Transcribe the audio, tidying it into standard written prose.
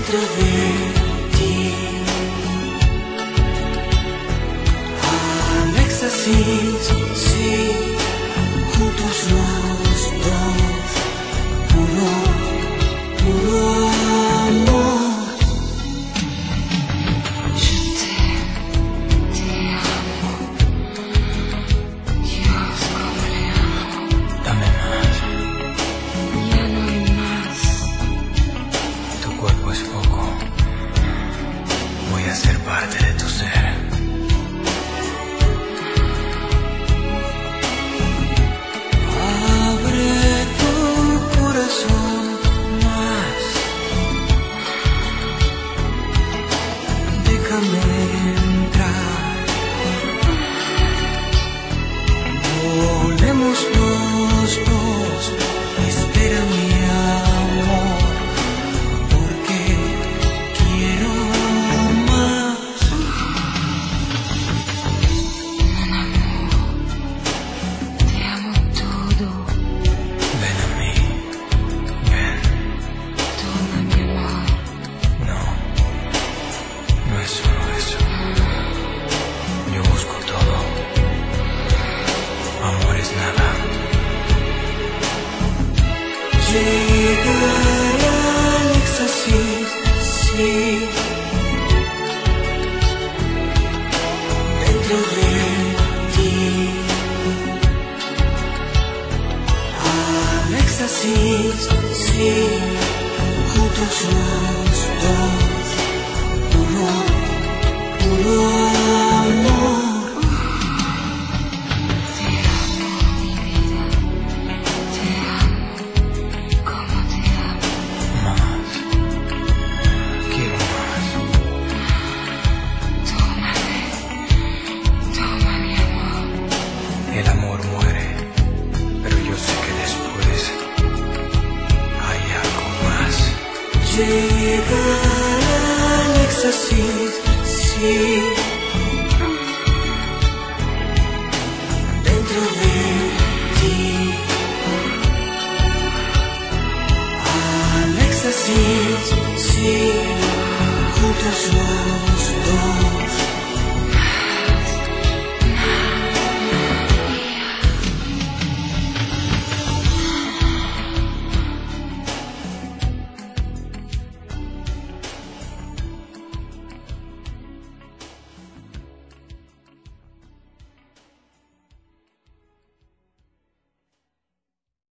dentro de ti. Al éxtasis, sí, juntos los dos, puro, puro amor. Ser parte de tu ser. Abre tu corazón más, déjame entrar, volemos los dos, espera mi amor, porque quiero llegar al éxtasis, sí, dentro de ti. Al éxtasis, sí, juntos los dos, puro, puro amor. El amor muere, pero yo sé que después hay algo más. Llegar al éxtasis, sí, dentro de ti. Al éxtasis, sí, juntos los dos.